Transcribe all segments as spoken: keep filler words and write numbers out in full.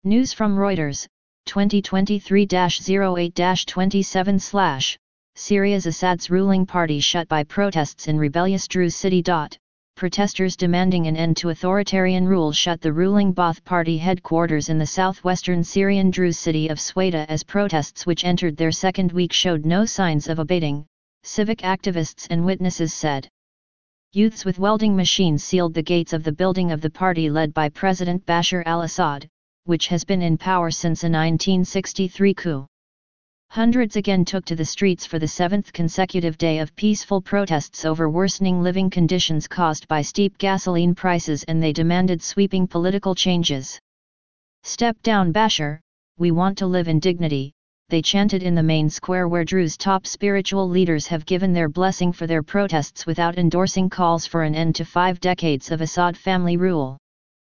News from Reuters, twenty twenty-three dash oh eight dash twenty-seven slash, Syria's Assad's ruling party shut by protests in rebellious Druze city. Protesters demanding an end to authoritarian rule shut the ruling Ba'ath Party headquarters in the southwestern Syrian Druze city of Sweda as protests which entered their second week showed no signs of abating, civic activists and witnesses said. Youths with welding machines sealed the gates of the building of the party led by President Bashar al-Assad, which has been in power since a nineteen sixty-three coup. Hundreds again took to the streets for the seventh consecutive day of peaceful protests over worsening living conditions caused by steep gasoline prices, and they demanded sweeping political changes. "Step down Bashar, we want to live in dignity," they chanted in the main square where Druze top spiritual leaders have given their blessing for their protests without endorsing calls for an end to five decades of Assad family rule.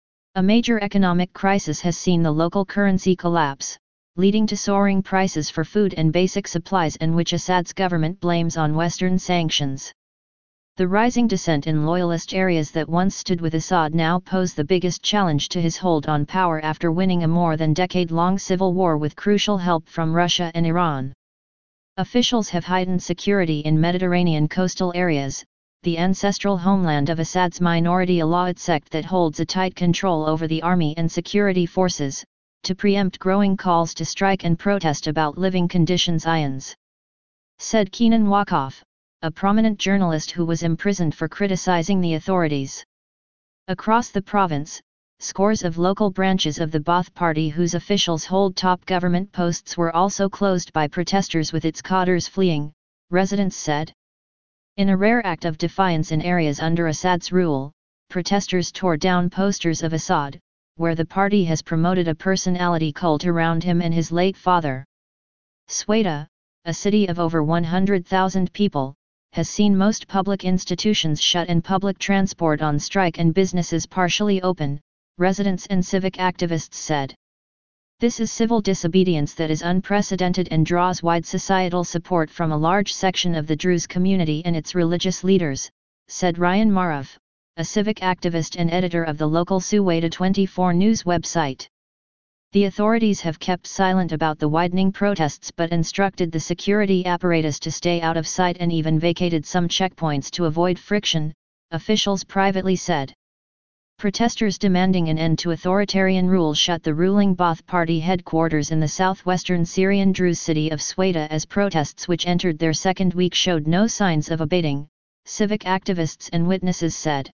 A major economic crisis has seen the local currency collapse, leading to soaring prices for food and basic supplies, and which Assad's government blames on Western sanctions. The rising dissent in loyalist areas that once stood with Assad now pose the biggest challenge to his hold on power after winning a more than decade-long civil war with crucial help from Russia and Iran. Officials have heightened security in Mediterranean coastal areas, the ancestral homeland of Assad's minority Alawite sect that holds a tight control over the army and security forces, to preempt growing calls to strike and protest about living conditions. Ions, said Kenan Wakaf, a prominent journalist who was imprisoned for criticizing the authorities. Across the province, scores of local branches of the Ba'ath Party whose officials hold top government posts were also closed by protesters, with its cadres fleeing, residents said. In a rare act of defiance in areas under Assad's rule, protesters tore down posters of Assad, where the party has promoted a personality cult around him and his late father. Sweda, a city of over one hundred thousand people, has seen most public institutions shut and public transport on strike and businesses partially open, residents and civic activists said. This is civil disobedience that is unprecedented and draws wide societal support from a large section of the Druze community and its religious leaders, said Ryan Marov, a civic activist and editor of the local Suweda twenty-four news website. The authorities have kept silent about the widening protests but instructed the security apparatus to stay out of sight and even vacated some checkpoints to avoid friction, officials privately said. Protesters demanding an end to authoritarian rule shut the ruling Ba'ath Party headquarters in the southwestern Syrian Druze city of Sweda as protests which entered their second week showed no signs of abating, civic activists and witnesses said.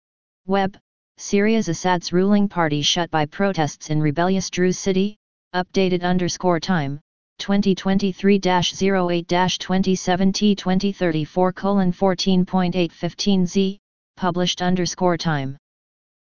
Web, Syria's Assad's ruling party shut by protests in rebellious Druze city, updated underscore time, twenty twenty-three dash oh eight dash twenty-seven T twenty thirty-four colon fourteen point eight fifteen Z, published underscore time.